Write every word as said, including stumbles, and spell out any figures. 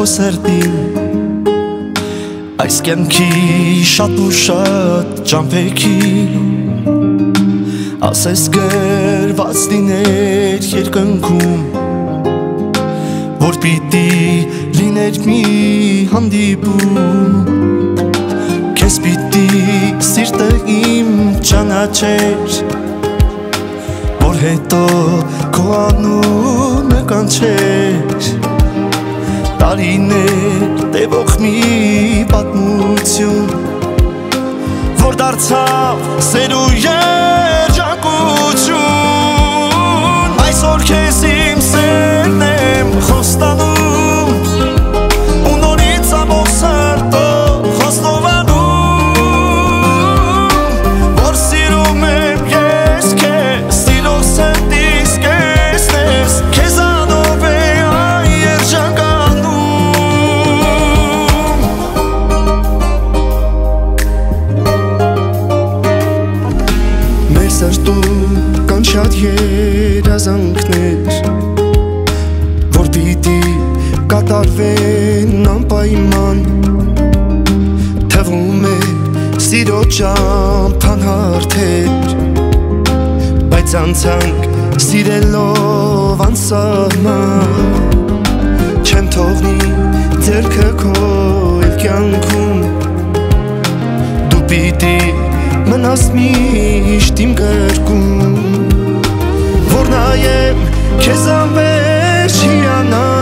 քո սրտին Այս կյանքի շատ ու շատ ճամփեքի Ասես գրված լիներ երկնքում Որ պիտի լիներ մի հանդիպում Քեզ պիտի սիրտը իմ ճանաչեր Որ հետո քո անունը կանչեր Տարիներ տևող մի պատմություն Որ դարձավ սեր ու երջանկություն Այսօր քեզ իմ սերն եմ խոստանում Ու նորից ամբողջ սրտով խոստովանում Որ սիրում եմ ես քեզ Սիրող սրտիս քեզ ես Քեզանով է այն երջանկանում Մեր սրտում կան շատ երազանքներ Որ պիտի կատարվեն անպայման Թվում է սիրո ճամփան հարթեր Բայց անցանք սիրելով անսահման Չեմ թողնի ձեռքը քո էլ կյանքում Դու պիտի մնաս միշտ իմ գրկում Որ նայեմ քեզ անվերջ հիանալ